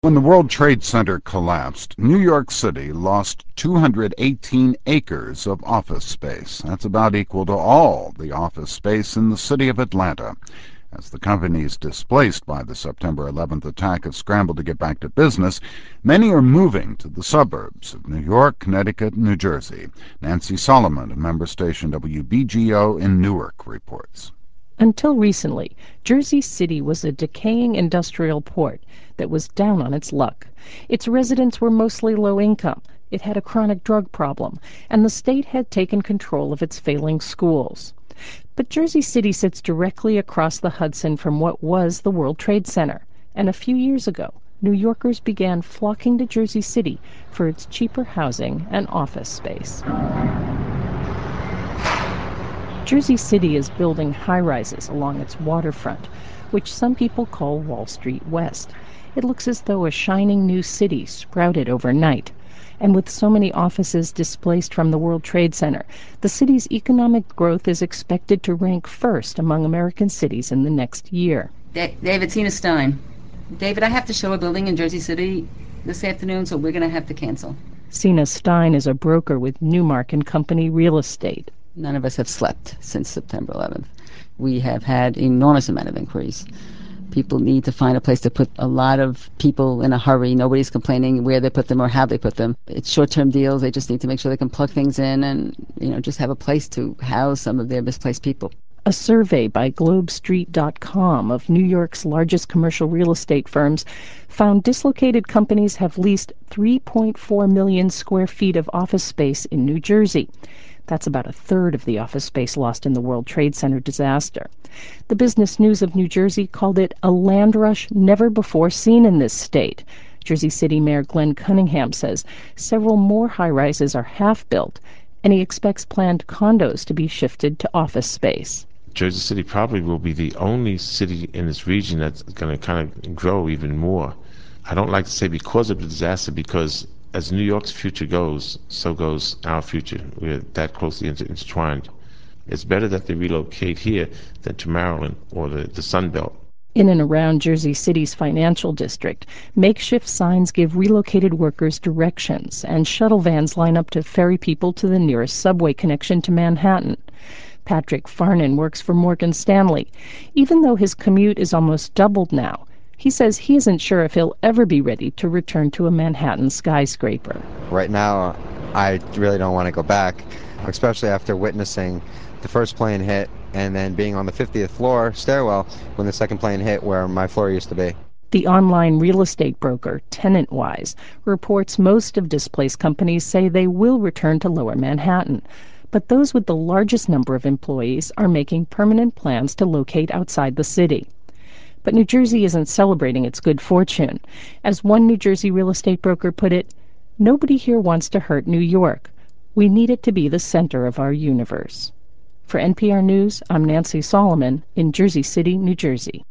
When the World Trade Center collapsed, New York City lost 218 acres of office space. That's about equal to all the office space in the city of Atlanta. As the companies displaced by the September 11th attack have scrambled to get back to business, many are moving to the suburbs of New York, Connecticut, and New Jersey. Nancy Solomon of member station WBGO in Newark reports. Until recently, Jersey City was a decaying industrial port that was down on its luck. Its residents were mostly low income. It had a chronic drug problem, and the state had taken control of its failing schools. But Jersey City sits directly across the Hudson from what was the World Trade Center, and a few years ago, New Yorkers began flocking to Jersey City for its cheaper housing and office space. Jersey City is building high-rises along its waterfront, which some people call Wall Street West. It looks as though a shining new city sprouted overnight. And with so many offices displaced from the World Trade Center, the city's economic growth is expected to rank first among American cities in the next year. David, Tina Stein. David, I have to show a building in Jersey City this afternoon, so we're going to have to cancel. Sina Stein is a broker with Newmark and Company Real Estate. None of us have slept since September 11th. We have had enormous amount of inquiries. People need to find a place to put a lot of people in a hurry. Nobody's complaining where they put them or how they put them. It's short-term deals. They just need to make sure they can plug things in and, just have a place to house some of their misplaced people. A survey by GlobeStreet.com of New York's largest commercial real estate firms found dislocated companies have leased 3.4 million square feet of office space in New Jersey. That's about a third of the office space lost in the World Trade Center disaster. The Business News of New Jersey called it a land rush never before seen in this state. Jersey City Mayor Glenn Cunningham says several more high-rises are half-built, and he expects planned condos to be shifted to office space. Jersey City probably will be the only city in this region that's going to kind of grow even more. I don't like to say because of the disaster, because as New York's future goes, so goes our future. We're that closely intertwined. It's better that they relocate here than to Maryland or the Sun Belt. In and around Jersey City's financial district, makeshift signs give relocated workers directions, and shuttle vans line up to ferry people to the nearest subway connection to Manhattan. Patrick Farnan works for Morgan Stanley. Even though his commute is almost doubled now, he says he isn't sure if he'll ever be ready to return to a Manhattan skyscraper. Right now, I really don't want to go back, especially after witnessing the first plane hit and then being on the 50th floor stairwell when the second plane hit where my floor used to be. The online real estate broker TenantWise reports most of displaced companies say they will return to Lower Manhattan. But those with the largest number of employees are making permanent plans to locate outside the city. But New Jersey isn't celebrating its good fortune. As one New Jersey real estate broker put it, nobody here wants to hurt New York. We need it to be the center of our universe. For NPR News, I'm Nancy Solomon in Jersey City, New Jersey.